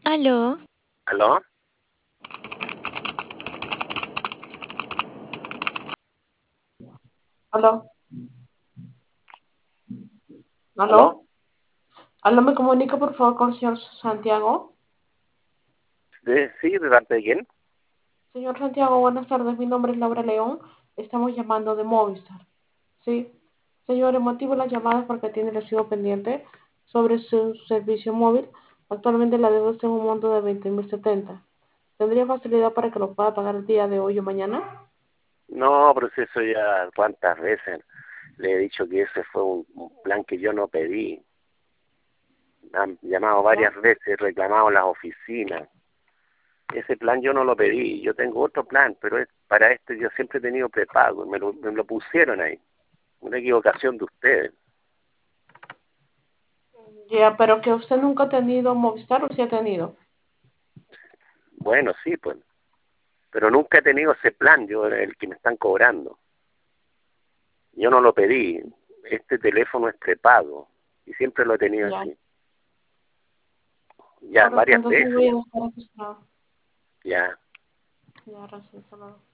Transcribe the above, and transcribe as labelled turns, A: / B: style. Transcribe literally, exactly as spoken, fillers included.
A: ¿Aló?
B: ¿Aló?
C: ¿Aló?
B: ¿Aló?
C: ¿Aló? ¿Aló? ¿Me comunica por favor con el señor Santiago?
B: ¿De, sí, ¿de parte de quién?
C: Señor Santiago, buenas tardes. Mi nombre es Laura León. Estamos llamando de Movistar. Sí. Señor, el motivo de la llamada es porque tiene recibo pendiente sobre su servicio móvil. Actualmente la deuda está en un monto de veinte mil setenta. ¿Tendría facilidad para que lo pueda pagar el día de hoy o mañana?
B: No, pero si eso ya cuántas veces le he dicho que ese fue un, un plan que yo no pedí. Han llamado
C: ¿Ya?
B: varias veces, reclamado en las oficinas. Ese plan yo no lo pedí, yo tengo otro plan, pero es, para este yo siempre he tenido prepago, me lo, me lo pusieron ahí. Una equivocación de ustedes.
C: Ya, pero que usted nunca ha tenido Movistar o sí ha tenido.
B: Bueno, sí, pues, pero nunca he tenido ese plan, yo el que me están cobrando. Yo no lo pedí, este teléfono es prepago y siempre lo he tenido
C: Ya.
B: así. Ya
C: Correcto,
B: varias
C: entonces
B: veces,
C: voy a buscar registrado.
B: ya.
C: Ya, gracias. Hasta luego.